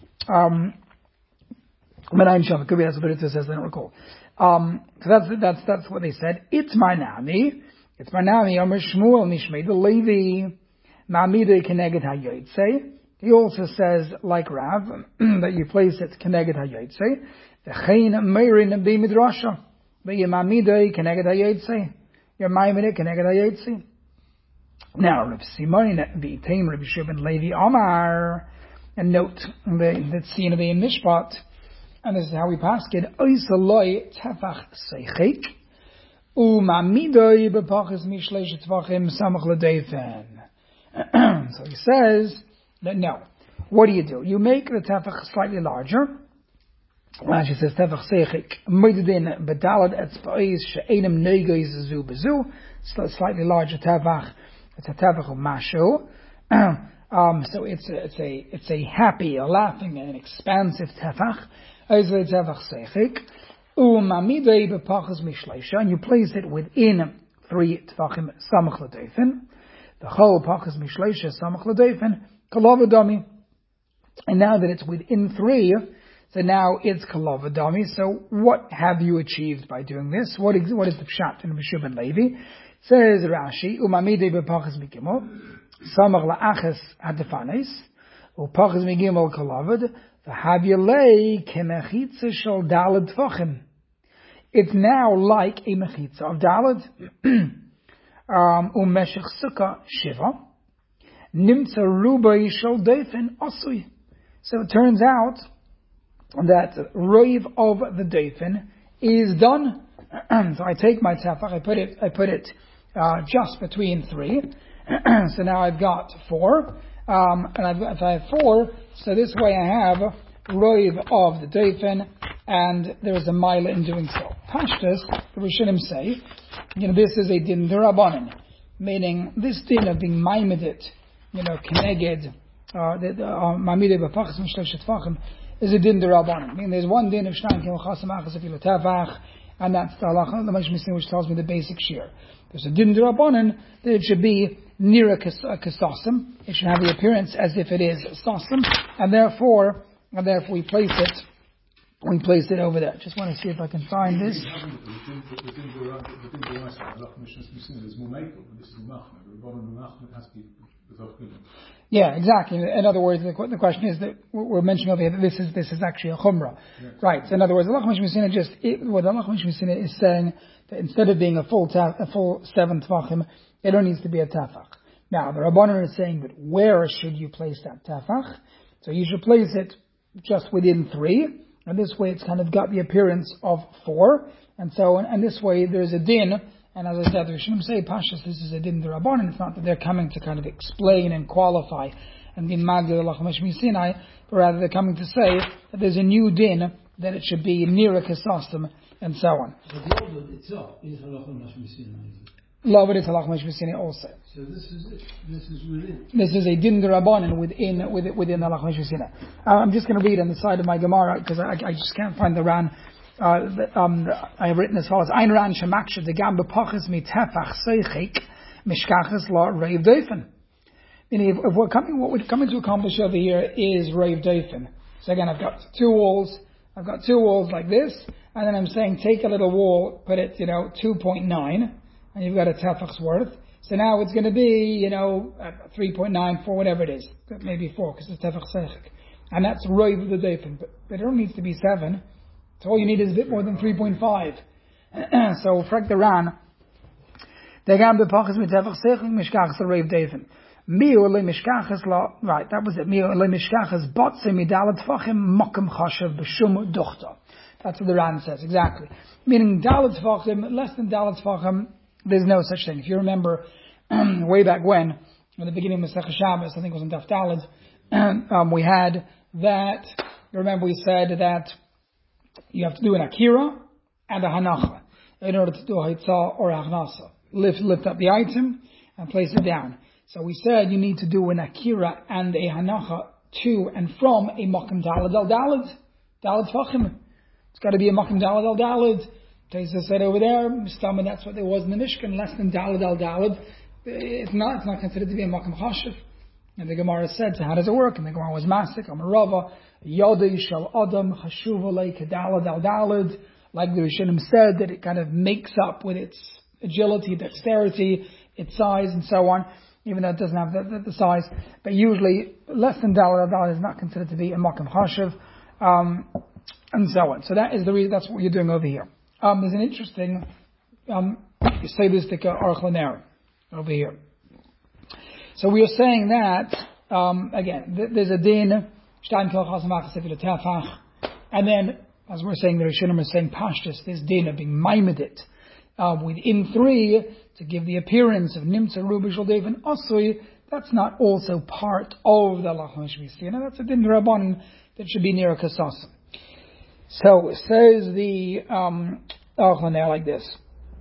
A: But I'm sure it could be that's what it says. I don't recall. That's what they said. It's my nami. Amar Shmuel Nishmei the Levi Mamide Keneged Hayotze. He also says, like Rav, that you place it Keneged Hayotze. V'chein Meirin B'I Midrasha. V'Yemamide Keneged Hayotze. Your Maimide Keneged Hayotze. Now, Rav Simon V'Item Rav Shimon Levi Amar. and note the scene of the Mishpat, and this is how we pass it. Oisaloi tefach seichik umamidoi bepachas mishleish tvachim samach l'deifen. So he says that no. What do? You make the tefach slightly larger. Rashi says tefach seichik midin bedalad etzba'is she'enim neigois zu bezu. Slightly larger tefach. It's a tefach of mashu. So it's a happy, a laughing, and an expansive tefach. And you place it within 3 tefachim samach l'deifen. The whole pachas mishleisha samach l'deifen kalavadami. And now that it's within 3, so now it's kalavadami. So what have you achieved by doing this? What is the pshat in Meshub and Levi? It says Rashi umamidei bepachas mikimol samach la'achas hadefanes upachas mikimol kalavad. It's now like a mechitza of dalad. Umeshech sukkah shiva nimtza rubai shel deifen asui. So it turns out that roiv of the deifen is done. So I take my tefach, I put it just between 3. So now I've got 4. And if I have 4, so this way I have roiv of the deifen, and there is a mile in doing so. Pashtus, the Rishonim say, this is a din derabanan, meaning this din of being maimedit, keneged, mamidei b'pachas mishlesh tefachim, is a din derabanan. Meaning there's one din of shnayim kemo chasam achas afilu tefach, and that's the halacha, the Moshe Mishnah, which tells me the basic shear. There's a din derabanan that it should be near a kasasim. It should have the appearance as if it is sasim, and therefore we place it over there. Just want to see if I can find this. Yeah, exactly. In other words, the question is that we're mentioning over here that this is actually a chumrah, yes. Right? So in other words, the Lach Mishmesina is saying that instead of being a full 7 tefachim, it only needs to be a tefach. Now the Rabbanan is saying that where should you place that tefach? So you should place it just within 3, and this way it's kind of got the appearance of 4, and so and this way there's a din. And as I said, we shouldn't say Pashas, this is a din d'Rabbanan. It's not that they're coming to kind of explain and qualify and din magdil lachmash misinai, but rather they're coming to say that there's a new din, that it should be near a kasasim, and so on.
E: But the old itself is halachmash misinai.
A: Love it, it's halachmash misinai also.
E: So this is it. This is within.
A: This is a din d'Rabbanan within the halachmash misinai. I'm just going to read on the side of my Gemara because I just can't find the Ran. I have written as follows: Ein ran shemaksha de gam bepachas mitefach seichik mishkachas la reiv deifen. Meaning, if what we're coming to accomplish over here is reiv deifen. So again, I've got 2 walls. I've got 2 walls like this, and then I'm saying take a little wall, put it 2.9, and you've got a tefach's worth. So now it's going to be 3.9, 4, whatever it is, maybe 4 because it's tefach seichik, and that's reiv the deifen. But it only needs to be 7. So all you need is a bit more than 3.5. So, frag the Ran. Degam bepachas mitefach seichik mishkachas reiv deifen. Miu le mishkachas la. Right, that was it. Miu le mishkachas botze midalad tefachim mokem chashav b'shum dochta. That's what the Ran says, exactly. Meaning dalad tefachim, less than dalad tefachim, there's no such thing. If you remember, way back when, at the beginning of Masechah Shabbos, I think it was in Daf Dalad, we had that, remember we said that you have to do an akira and a hanacha in order to do a hitzah or a achnasa. Lift up the item and place it down. So we said you need to do an akira and a hanacha to and from a makom dalad al dalad. Dalad tefachim. It's got to be a makom dalad al dalad. Taisa said over there, Mistama, that's what there was in the Mishkan, less than dalad al dalad. It's not considered to be a makom chashiv. And the Gemara said, so how does it work? And the Gemara was masik, Amarava, Yodei shal Adam, Hashuva le kedalad al dalad. Like the Rishonim said, that it kind of makes up with its agility, dexterity, its size, and so on, even though it doesn't have the size. But usually, less than dalad al dalad is not considered to be a makom chashiv, and so on. So that is the reason, that's what you're doing over here. There's an interesting, Yisayvistika Aruch LaNer over here. So we are saying that, again, there's a din And then, as we're saying, the Rishonim are saying pashtus, this din of being maimedit within 3 to give the appearance of nimtza ruba shel defen asui. That's not also part of the halacha mishmisina. That's a din rabbanon that should be near a kasasa. So it says the Alchan there like this.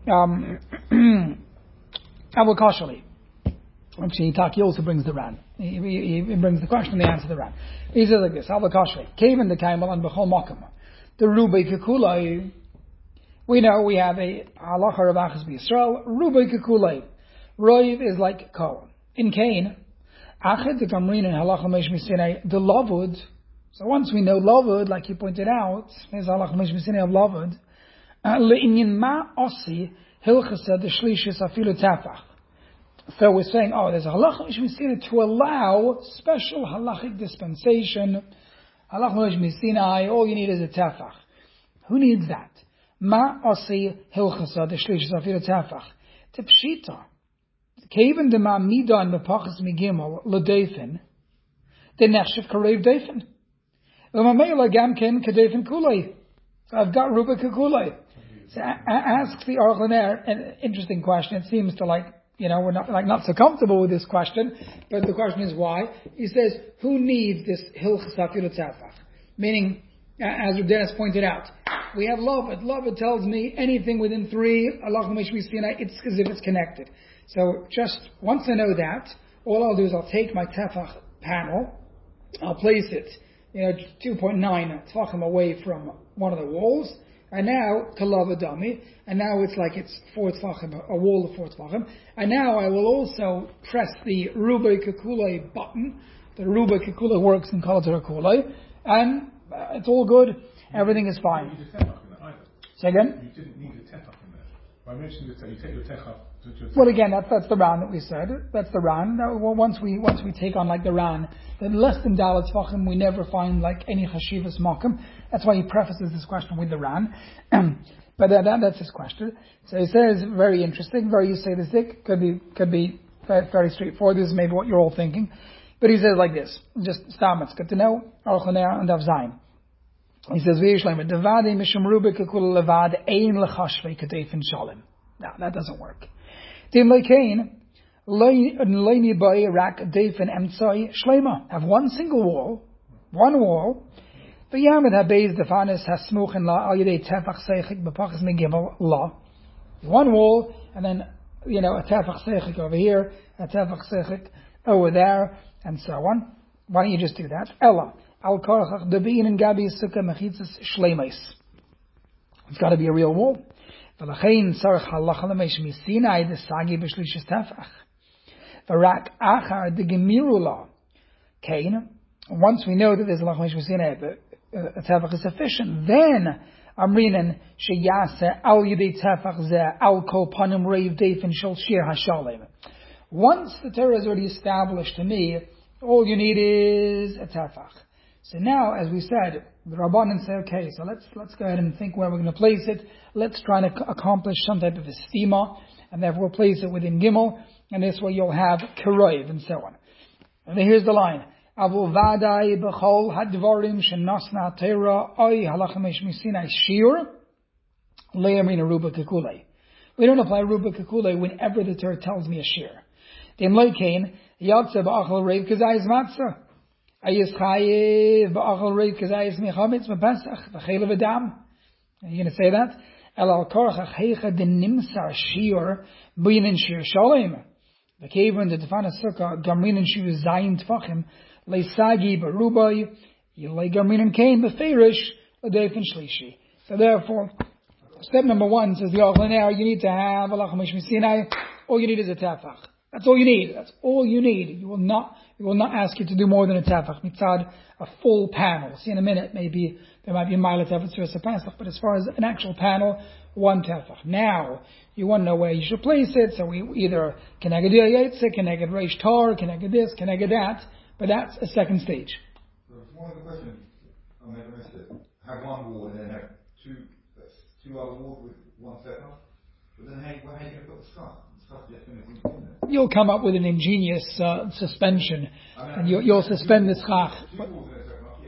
A: Avokashali. Actually, Taki also brings the Ran. He brings the question and the answer to the Ran. He says like this: Avokashali. Came in the Kaimal and Bechol Makam. The Rubai Kekulai. We know we have a halacha of Achas B'Yisrael. Rubai Kekulai. Roiv is like Kohen. In Cain, Achad the Gamrin and halacha mishmisinai the Lavud. So once we know Lavud, like you pointed out, there's halacha mishmisinai of Lavud. Le'inyin ma osi hilchasa the shlishis afilu tafach. So we're saying, there's a halacha mishmisinai to allow special halachic dispensation. Halacha mishmisinai, all you need is a tafach. Who needs that? Ma osi hilchasa the shlishis afilu tafach. Tepshita. Kaven de ma midan bepachas migimel ledefen. The nechshav karev defen. Umamela gamken kadefen kulei. So I've got ruba kulei. So ask the Archaner an interesting question. It seems to we're not so comfortable with this question, but the question is why. He says, who needs this hilchas afilu tzafach? Meaning, as Reb Dennis pointed out, we have Lavud. Lavud tells me anything within 3, halacha mishmisina, it's as if it's connected. So just once I know that, all I'll do is I'll take my tefach panel, I'll place it, 2.9 tefachim away from one of the walls, and now kalavadami, and now it's like it's 4 tefachim, a wall of 4 tefachim, and now I will also press the Rubai Kekulei button. The Rubai Kekulei works in Kol Kulei, and it's all good. Everything is fine.
D: You didn't need a tefach in that either.
A: Say again?
D: You didn't need a tefach in there. I mentioned that you take your tefach.
A: Well, again, that's the Ran that we said. That's the Ran. Now, once we take on like the Ran, then less than Dalet Tvachim, we never find like any Chashivas Makam. That's why he prefaces this question with the Ran. But that's his question. So he says, very interesting, very Yusedistic, could be very straightforward. This is maybe what you're all thinking. But he says like this, just Stam, it's good to know, Archaner and Av Zayin. He says, V'yishleim, Devadi mishum rubik kekul levad ein lechashvei kadefin shalim. No, that doesn't work. Have one single wall, one wall. One wall, and then a tefach sechik over here, a tefach sechik over there, and so on. Why don't you just do that? Ella al korachach dabin and gabi sukkah mechitzas shleimais. It's got to be a real wall. ולכן צריך הלכה למש מסיני דסגי בשלישת טפח. ורק אחר דגמירו לה. Okay, once we know that there's halacha למש מסיני, a tefach is sufficient, then אמרינן שיעשה על ידי טפח זה על כל פנים רייב דפן של שיר השלם. Once the Torah is already established to me, all you need is a tefach. So now, as we said, the Rabbanan say, okay, so let's go ahead and think where we're going to place it. Let's try to accomplish some type of a stima, and therefore place it within Gimel, and this way you'll have Keroiv, and so on. And then here's the line. Avu vadai b'chol hadvarim shenasna Torah oy halacha mishmisinai shir le'amrina ruba kekulei. We don't apply ruba kekulei whenever the Torah tells me a shir. Dem loikein yatsa ba'achal reiv kazayis matzah. Ayis chayiv ba'achal reiv kazayis mechametz mepesach v'chele v'dam. Are you going to say that? El al korach heicha den nimsar shir b'yinin shir shalem. The cave in the Tefana Sukkah gamrin and shir zayin tfachim leisagi b'rubai yilei gamrin and kain b'feirish l'defen shlishi. So therefore, step number 1 says the Alchaner, you need to have halacha mishmisinai. All you need is a tefach. That's all you need. That's all you need. He will not ask you to do more than a tefach. Mitzad, a full panel. See in a minute, maybe there might be a mile tefach to a pesach, but as far as an actual panel, 1 tefach. Now, you want to know where you should place it, so we either keneged yetze, keneged reish tar, keneged this, keneged that, but that's a second stage.
F: So one of the questions, I never missed it. Have one wall and then have two other walls with 1 tefach. But then how are you going to put the stuff?
A: You'll come up with an ingenious suspension, and you'll suspend the schach.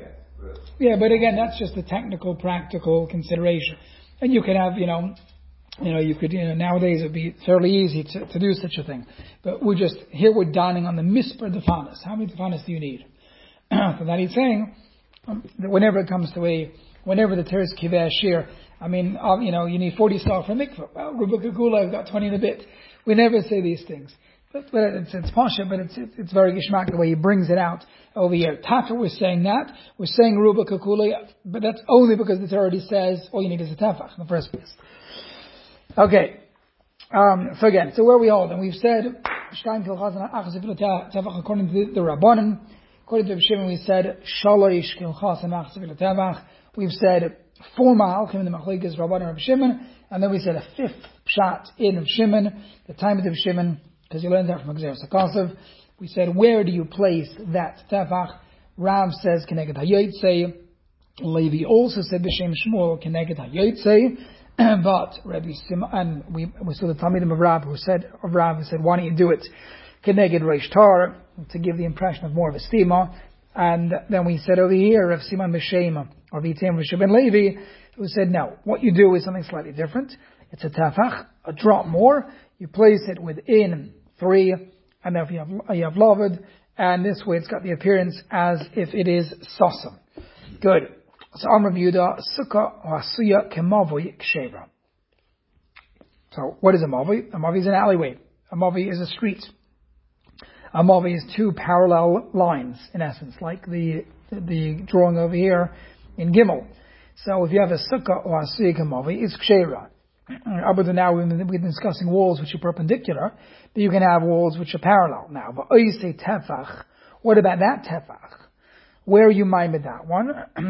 A: Yeah, but again, that's just a technical, practical consideration. And you can have, nowadays it'd be fairly easy to do such a thing. But we're dining on the misper defanis. How many defanis do you need? So that he's saying, that whenever the teres kiveh shir, you need 40 star for mikvah. Well, Rebbe Kula, I've got 20 in a bit. We never say these things. But it's pasha, but it's very gishmak the way he brings it out over here. Taka, we're saying that. We're saying Ruba Kukula, but that's only because it already says all you need is a tefach in the first place. Okay. So where are we holding? We've said according to the Rabbanan. According to Shimon, we said Shalosh Kilchas and Achzavil Tevach. We've said 4 Mahalchim in the Machlekes Rabbanan and Shimon, and then we said a 5th pshat in Shimon, the time of Shimon, because you learned that from Gzeres HaKasav. We said, where do you place that tefach? Rav says Keneged HaYotzei. Levi also said B'Shem Shmuel Keneged HaYotzei. But Rabbi Simon, and we saw the Talmidim of Rav who said, why don't you do it Keneged Reish Tar, to give the impression of more of a stima. And then we said over here, Rav Simon B'Shem, or Vitem Rav Ben Levi, who said, no, what you do is something slightly different. It's a tefach, a drop more. You place it within 3, and then you have lavud, and this way it's got the appearance as if it is sasam. Good. So Amr Yehuda sukkah or asuya kemavoi ksheva. So what is a mavi? A mavi is an alleyway. A mavi is a street. A mavi is 2 parallel lines, in essence, like the drawing over here in Gimel. So if you have a sukkah or asuya kemavi, it's ksheva. Other than now, we've been discussing walls which are perpendicular, but you can have walls which are parallel. Now, but say tefach. What about that tefach? Where are you miming that one?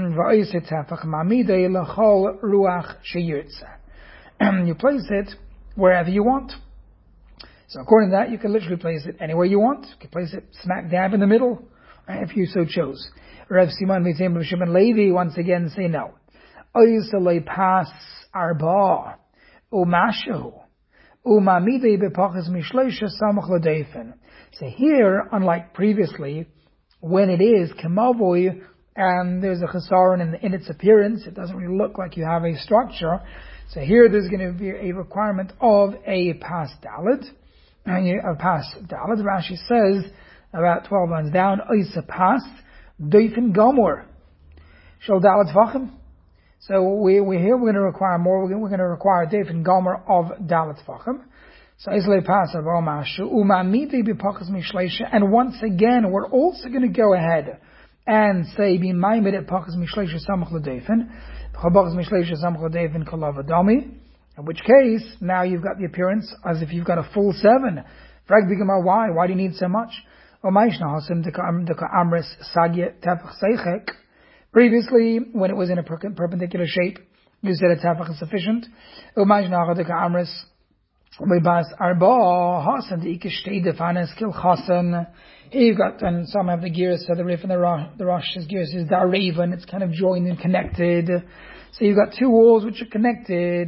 A: You place it wherever you want. So according to that, you can literally place it anywhere you want. You can place it smack dab in the middle, if you so chose. Rav Simon Vitem Rav Shimon Levi once again say no. Pas arba. Umashu. Umamide bepachas mishleisha samach l'deifen. So here, unlike previously, when it is kemavoi and there's a chesaron in its appearance, it doesn't really look like you have a structure. So here there's going to be a requirement of a pas dalid. A pas dalid, Rashi says, about 12 lines down, oisa pas deifen gomor. Shal dalid vachim. So we're going to require more. We're going to require Dave and Gomer of Dalet Fachim. So Islay Pas Mashu Umamiti Bipachas Mishleisha. And once again, we're also going to go ahead and say Be Maimed at Pachas Mishleisha Samach L'Defen. Chabachas Mishleisha Samach L'Defen Kalavadami. In which case, now you've got the appearance as if you've got a full 7. Frag Bigama, why? Why do you need so much? Omaishna Hasim Deka Amris Sagya Tefach Seichek. Previously, when it was in a perpendicular shape, you said a tefach is sufficient. You've got, and some have the gears, so the Rif and the Rosh's gears is Da'arevan, it's kind of joined and connected. So you've got 2 walls which are connected.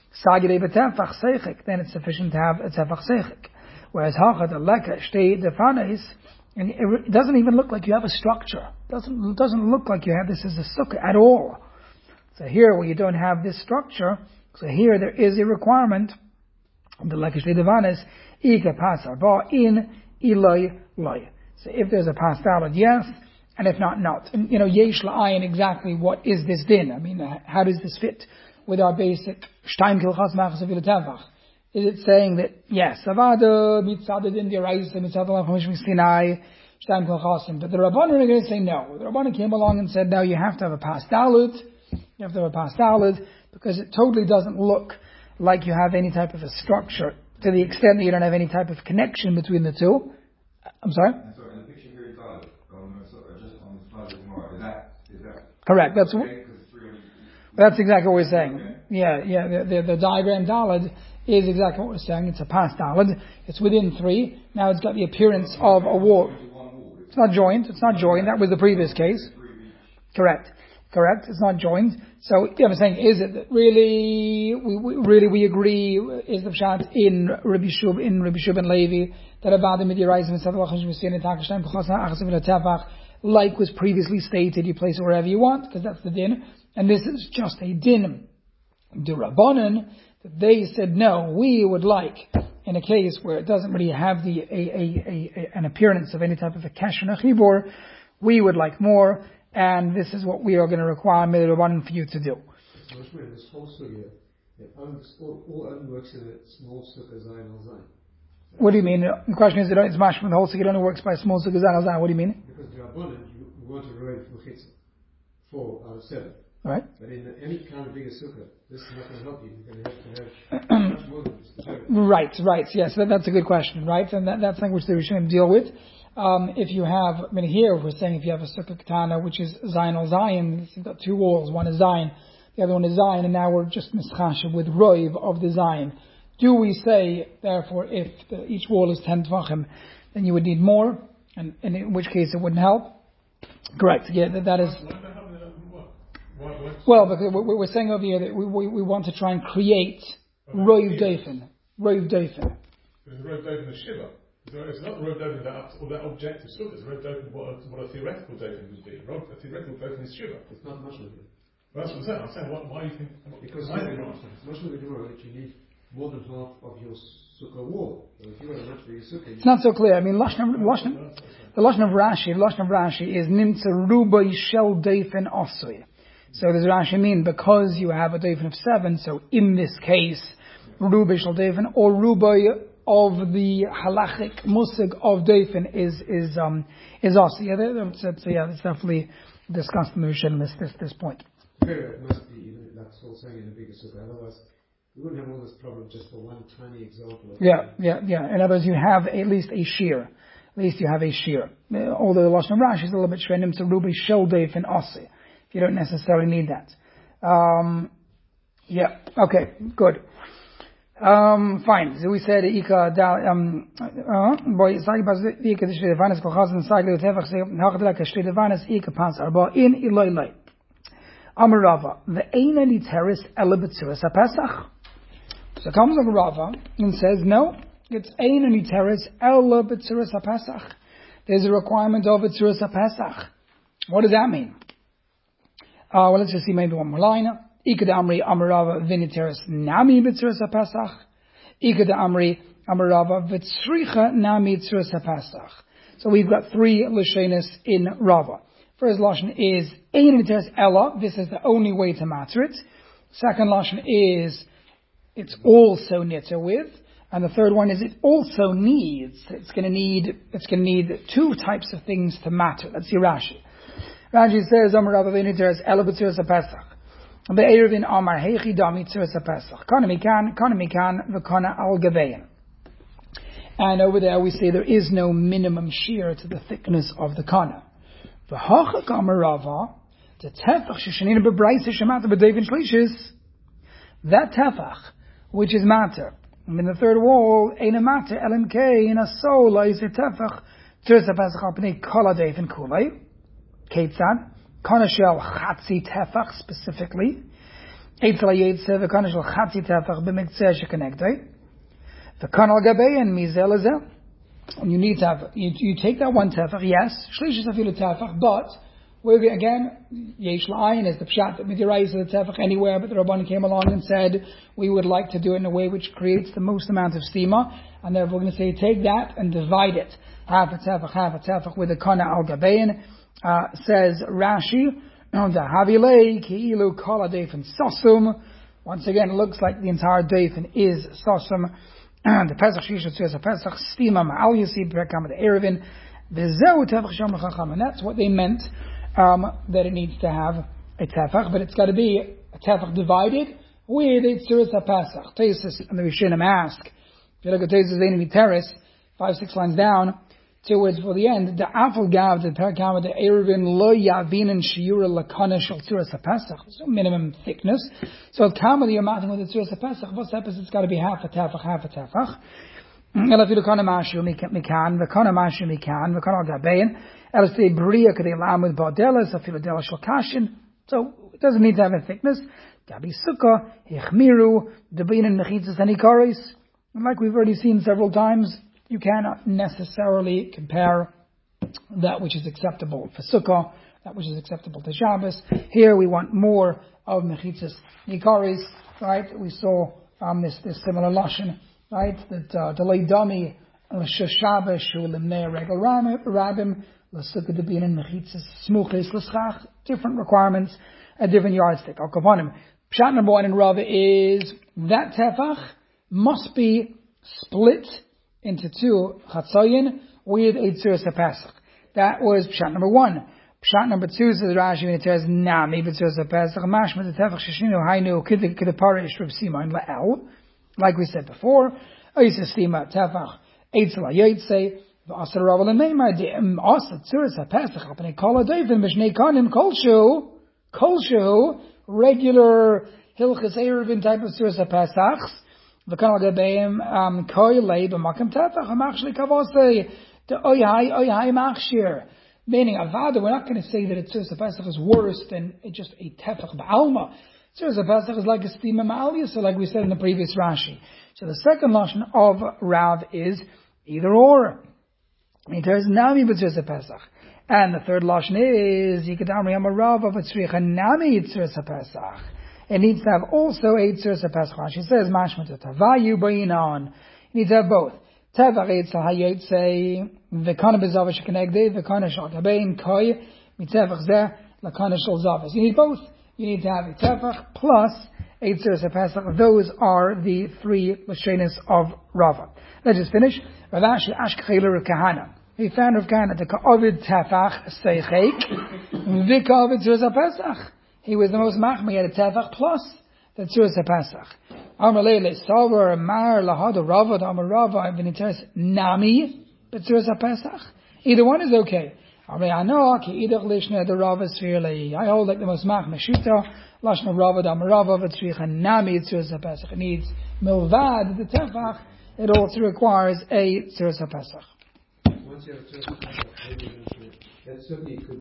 A: Then it's sufficient to have a tefach seichek. Whereas Hachad Aleka Shtei Defanes, and it doesn't even look like you have a structure. It doesn't look like you have this as a sukkah at all. So here, where you don't have this structure, so here there is a requirement. The Lekesh Devanes Ika Pas Arba in Ilay Lay. So if there's a pas dalad, yes, and if not, not. And Yesh La'ayin, exactly what is this din? I mean, how does this fit with our basic Shtaim Kilchas Machas Avil Tevach? Is it saying that, yes, Avada, Mitzadad in the Araisa, Mitzadad Lachamish Sinai, Shtaim Kilchasim. But the Rabbanan are going to say no. The Rabbanan came along and said, no, you have to have a pas dalad. You have to have a pas dalad, because it totally doesn't look like you have any type of a structure, to the extent that you don't have any type of connection between the two. I'm sorry?
F: And so in the picture here, just on the slide of Gemara, is that
A: correct.
F: okay?
A: That's exactly what we're saying. Okay. Yeah. The diagram dalad is exactly what we're saying. It's a pas dalad. It's within 3. Now it's got the appearance of a wall. It's not joined. That was the previous case. Correct. It's not joined. So I'm saying, is it that really we agree? Is the pshat in Rabbi Shub and Levi that about the midirayis and Sadalachim we see in Takashtem Chosna Achasivil Tefach like was previously stated, you place it wherever you want, because that's the din. And this is just a din d'Rabbanan, that they said, no, we would like, in a case where it doesn't really have an appearance of any type of a kasher and a chibur, we would like more, and this is what we are going to require d'Rabbanan for you to do.
C: So this whole sugya, all only works in a small sukkah zayin al zayin.
A: What do you mean? The question is, it's mashma, the whole sukkah only works by a small sukkah zayin al zayin. What do you mean?
C: Because d'Rabbanan, you want to row mechitza, 4 out of 7.
A: Right.
C: But in any kind of bigger sukkah, this is not going to help you. You're going to have to have much more than this. Right.
A: Yes, that's a good question, right? And that's something which the Rishonim deal with. If you have, here we're saying if you have a sukkah katana, which is zayin al zayin, you've got 2 walls, one is zayin, the other one is zayin, and now we're just mischashev with roiv of the zayin. Do we say, therefore, if each wall is 10 tvachim, then you would need more, and in which case it wouldn't help? Correct. Yeah, that is. Well, because we're saying over here that we want to try and create roiv dofen.
D: Roiv dofen is shiva. It's not roiv dofen that objective sukkah. It's roiv dofen what a theoretical dofen would be. A theoretical dofen is shiva.
C: It's not much of it.
D: Well, that's what I'm saying. I'm saying, why do you think?
C: Because much of the Gemara that you need more than half of your sukkah wall. So if you want a much bigger sukkah,
A: it's not so clear. I mean, the lashon of Rashi is nimtza rubai shel dofen osui. So does Rashi mean because you have a dofen of 7? So in this case, rubai shel dofen or rubai of the halachic musig of dofen is osui. Yeah, it's definitely discussed in the Rishonim this point.
C: It must be that's all saying in a bigger sukkah. Otherwise, you wouldn't have all this problem just for one tiny example.
A: Yeah. In other words, you have at least a shear. At least you have a shear. Although the lashon of Rashi is a little bit shrenim to rubai shel dofen osui. You don't necessarily need that. Okay, good. Fine. So we said Ika boy sag bas Ika de Shlevanes kochazen sag le tefach se hagdela ke Shlevanes Ika pas arba in iloylay. Amarava the eina li teres elabetzuas haPesach. So comes like Rava and says no, it's eina li teres elabetzuas haPesach. There's a requirement of betzuas haPesach. What does that mean? Well, let's just see maybe one more line. Ikad Amri Amarava Viniteris Nami B'Tzuras HaPesach. Ikad Amri Amarava V'Tzricha Nami B'Tzuras HaPesach. So we've got 3 Lashonis in Rava. First Lashon is Ein Viniteris Ella. This is the only way to matter it. Second Lashon is it's also nitzer with. And the third one is it also needs. It's going to need 2 types of things to matter. Let's see Rashi. Rashi says, Amar Rabba Viniteres Ela B'Tzuras HaPesach. Be'erevin Amar Heichi Dami Tzuras HaPesach. Kana mikan v'kana al gavein. And over there we say there is no minimum shear to the thickness of the kana. V'hachak Amar Rava, the tefach sheshanina b'braisa shemata b'devin shlishis. That tefach, which is matter, in the third wall, eina matter LMK in a soul is a tefach Tzuras HaPesach al pnei kol hadevin kulei. Ketzad, kana shel chatzi tefach specifically. Eitzel hayetze v'kana shel chatzi tefach b'miktzeh shekenegdei. V'kana al gabein mizeh lezeh. And you need to have, you take that 1 tefach, yes, shlishis afilu tefach, but, again, yesh la'ayin is the pshat that midiraisa the tefach anywhere, but the Rabbanan came along and said, we would like to do it in a way which creates the most amount of stima, and therefore we're going to say, take that and divide it. Half a tefach with a kana al gabein. Says Rashi, once again, it looks like the entire Dofen is Sosum. The Pesach Shisha says a Pesach Stima Ma'al Yisib Perkam the Erevin. And that's what they meant, that it needs to have a Tefach, but it's got to be a Tefach divided with a Tzuras HaPesach. Tesis, and the Rishonim ask, if you look at Tesis Zainimi Teres, 5-6 lines down, towards for the end, the Afal Gav, the Perkama, the Erevin, Lo Yavin and Shiura Lakana Shal Tzuras HaPesach. So minimum thickness. So at Kama, you're matching with the Tzuras HaPesach. What's that? It's got to be half a tefach. Elafilu Kana Mashu Mikan, the Kana Mashu Mikan, the Kana Gabein, Elastei Bria Kadei Lamud Bardelas, Afilu Dela Shal Kashin. So it doesn't need to have a thickness. Gabi Sukkah, Hichmiru, Debin and Mechitzas and Ikaris. And like we've already seen several times, you cannot necessarily compare that which is acceptable for Sukkah, that which is acceptable to Shabbos. Here we want more of Mechitzas Nikaris, right? We saw this similar lashon, right? That delay dummy Shabbos shu limnei regel rabim l'sukkah debinin Mechitzas smuchis l'schach. Different requirements, a different yardstick. Al kapanim. Pshat number one in Rava is that tefach must be split into two chatzayin with a tzuras HaPesach. That was pshat number one. Pshat number two says Rashi when it says nami b'tzuras HaPesach mashma the tefach sheshinu hainu k'deparish Reb Simon la'el. Like we said before, oisa stima tefach eitzel hayotzei v'asar Rava l'neimar de'im asa tzuras HaPesach alpnei kol ha'dofen b'shnei kanim kolshu regular hilchas eruvin type of tzuras HaPesachs. V'kan al-gabeim koilei b'makam tefach ha'machshli kavosei the oyhai machshir. Meaning avada, we're not going to say that tzuras HaPesach is worse than just a tefach ba'alma. Tzuras HaPesach is like a stima ma'aliyah, so like we said in the previous Rashi. So the second lashon of Rav is either or. It says nami b'tzuras HaPesach. And the third lashon is yikadamri amarav of tzricha nami tzuras HaPesach. It needs to have also a tzuras HaPesach. Rashi says mashmat tavayu bayinan. It needs to have both. Tefach eitzel hayotzei v'kana b'zava shekenegdei v'kana shal gabein koi mitefach zeh l'kana shal zavas. You need both. You need to have a tefach plus a tzuras HaPesach. Those are the three lashonos of Rava. Let's just finish. Rav Ashi ashkechelu Rav Kahana. He found Rav Kahana the ka'ovid tefach seichek v'ka'ovid tzuras HaPesach. He was the most machmir. He had a tefach plus the tzuras HaPesach. Amar leile savar mar lahada Rava Amar Rava v'niteres nami b'tzuras HaPesach. Either one is okay. Amar ano ki idach lishna the Rava sfirlei. I hold like the most machmir shita lashna Rava Amar Rava v'tzricha nami b'tzuras HaPesach. It needs milvad the tefach. It also requires a tzuras HaPesach.
C: Once you have a tzuras HaPesach, that certainly could